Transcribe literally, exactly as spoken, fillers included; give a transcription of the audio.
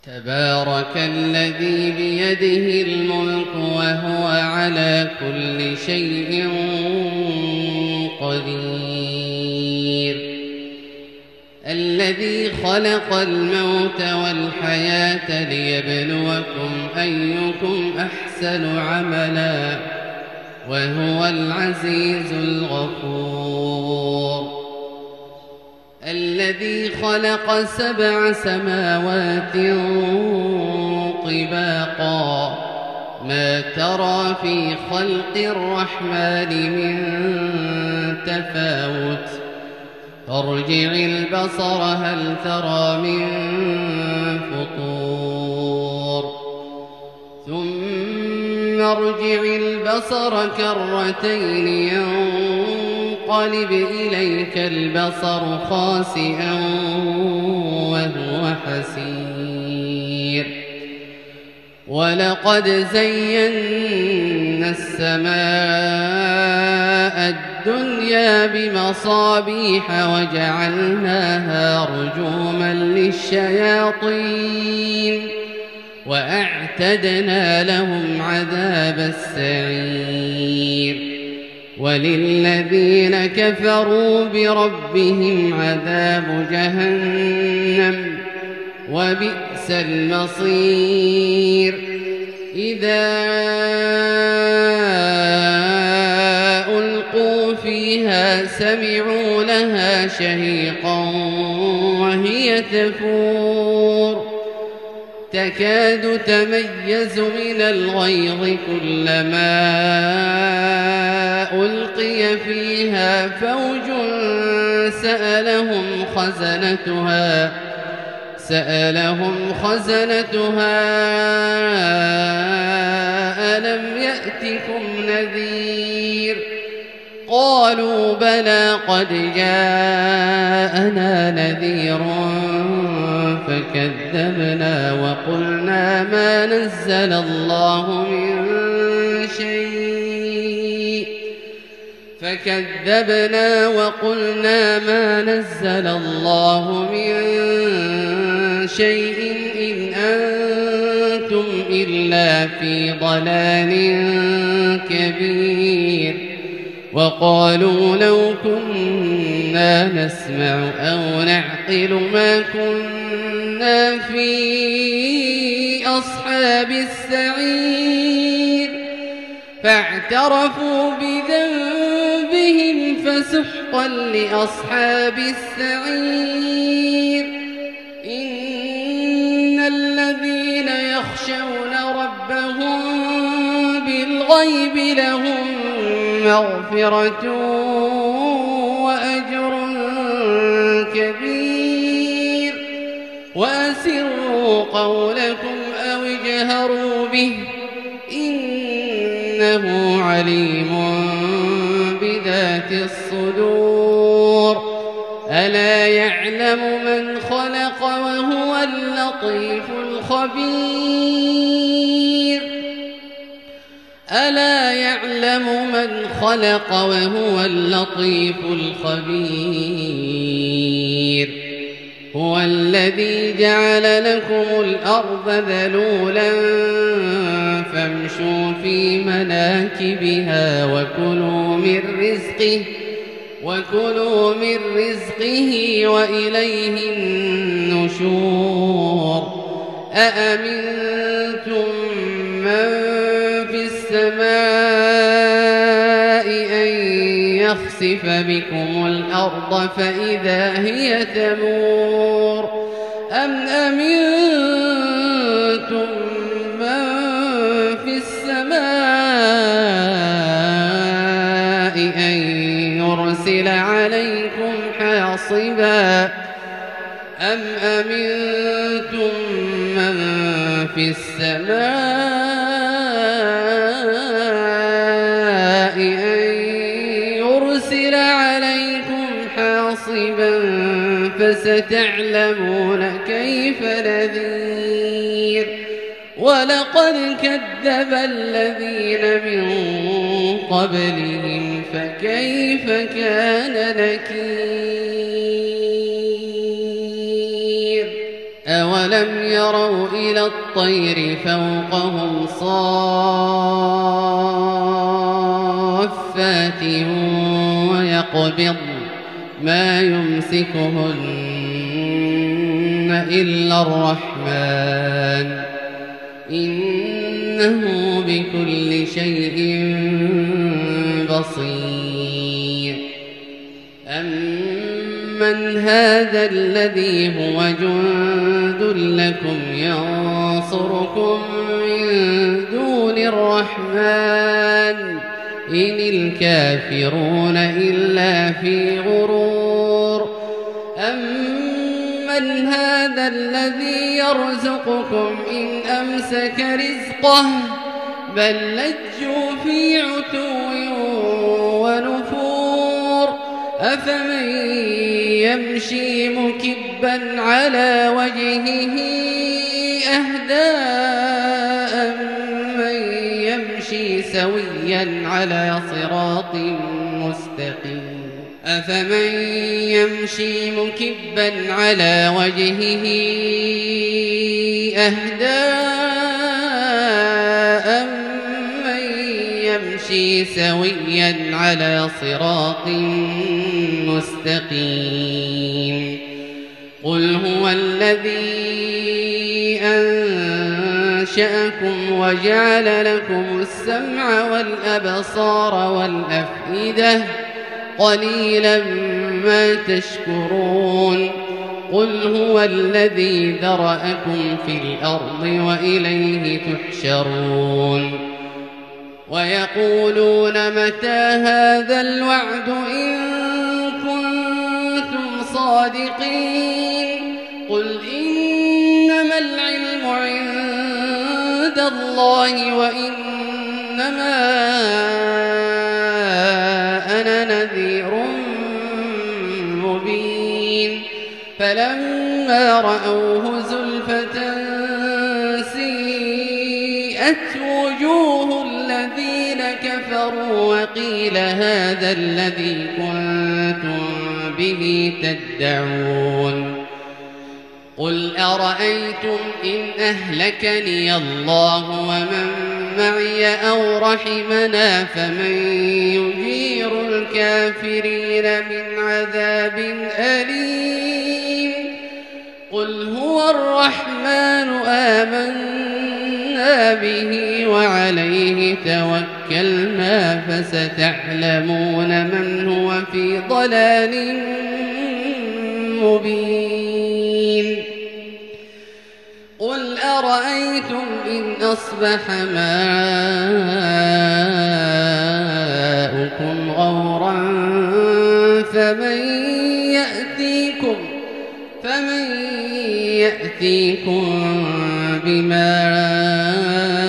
تبارك الذي بيده الملك وهو على كل شيء قدير. الذي خلق الموت والحياة ليبلوكم أيكم أحسن عملا وهو العزيز الغفور. الذي خلق سبع سماوات طباقا ما ترى في خلق الرحمن من تفاوت فارجع البصر هل ترى من فطور ثم ارجع البصر كرتين ينقلب إليك البصر خاسئا وهو حسير. ولقد زينا السماء الدنيا بمصابيح وجعلناها رجوما للشياطين وأعتدنا لهم عذاب السعير. وللذين كفروا بربهم عذاب جهنم وبئس المصير. إذا ألقوا فيها سمعوا لها شهيقا وهي تفور تكاد تميز من الغيظ كلما ألقي فيها فوج سألهم خزنتها سألهم خزنتها ألم يأتكم نذير قالوا بلى قد جاءنا نذير فكذبنا وقلنا ما نزل الله من شيء فكذبنا وقلنا ما نزل الله من شيء إن أنتم إلا في ضلال كبير. وقالوا لو كنا نسمع أو نعقل ما كنا في أصحاب السعير فاعترفوا بذنبهم فسحقا لأصحاب السعير. إن الذين يخشون ربهم بالغيب لهم مغفرة وأجر كبير. وأسروا قولكم أو اجهروا به إنه عليم بذات الصدور. ألا يعلم من خلق وهو اللطيف الخبير ألا يعلم من خلق وهو اللطيف الخبير. هو الذي جعل لكم الأرض ذلولا فامشوا في مناكبها وكلوا من رزقه وكلوا من رزقه وإليه النشور. أأمنتم من في السماء أن يخسف بكم الأرض فإذا هي تمور أم أمنتم من في السماء أن يرسل عليكم حاصبا أم أمنتم من في السماء أن يرسل عليكم حاصبا فستعلمون كيف نذير. ولقد كذب الذين من قبلهم فكيف كان نكير. أولم أولم يروا إلى الطير فوقهم صافات ويقبض ما يمسكهن إلا الرحمن إنه بكل شيء بصير أمن هذا الذي هو جند لكم ينصركم من دون الرحمن إن الكافرون إلا في غرور أمن هذا الذي يرزقكم إن أمسك رزقه بل لجوا في عتو ونفور أفمن يمشي مكبا على وجهه أهدى أمن يمشي سويا على صراط مستقيم أفمن يمشي مكبا على وجهه أهدى أمن يمشي سويا على صراط مستقيم قل هو الذي أنشأكم وجعل لكم السمع والأبصار والأفئدة قليلا ما تشكرون قل هو الذي ذرأكم في الأرض وإليه تحشرون ويقولون متى هذا الوعد إن كنتم صادقين قل إنما العلم عند الله وإنما أنا نذير مبين فلما رأوه زلفة سيئت وجوه الذين كفروا وقيل هذا الذي كنتم به تدعون قل أرأيتم إن أهلكني الله ومن معي أو رحمنا فمن يجير الكافرين من عذاب أليم قل هو الرحمن آمنا به وعليه توكلنا فستعلمون من هو في ضلال مبين قل أرأيتم إن أصبح ماؤكم غورا فمن يأتيكم فمن يأتيكم بماء